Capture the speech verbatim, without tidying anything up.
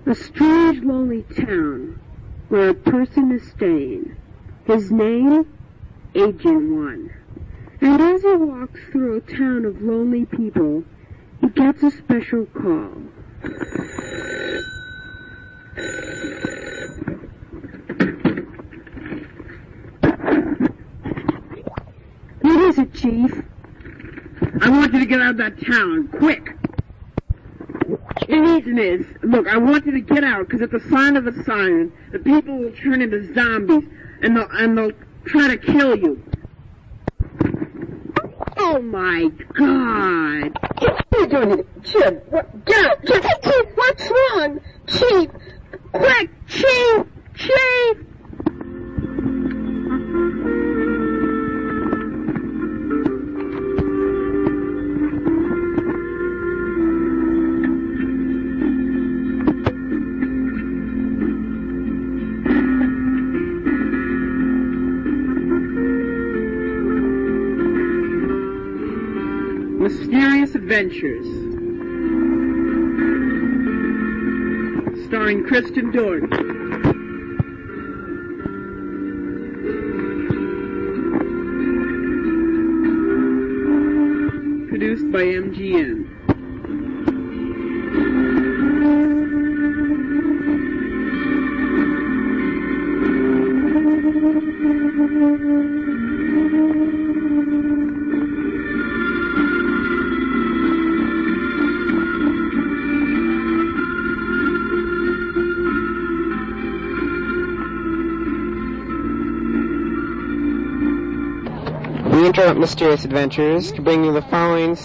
A strange, lonely town where a person is staying. His name, Agent One. And as he walks through a town of lonely people, he gets a special call. What is it, Chief? I want you to get out of that town, quick. The reason is, look, I want you to get out, because at the sign of the siren, the people will turn into zombies, and they'll, and they'll try to kill you. Oh my God! What are you doing? Jim, what? Get out! Jim, Chief, what's wrong? Chief! Quick! Chief! Chief! Mysterious Adventures, starring Kristen Dorn. Produced by M G M. We interrupt Mysterious Adventures to bring you the following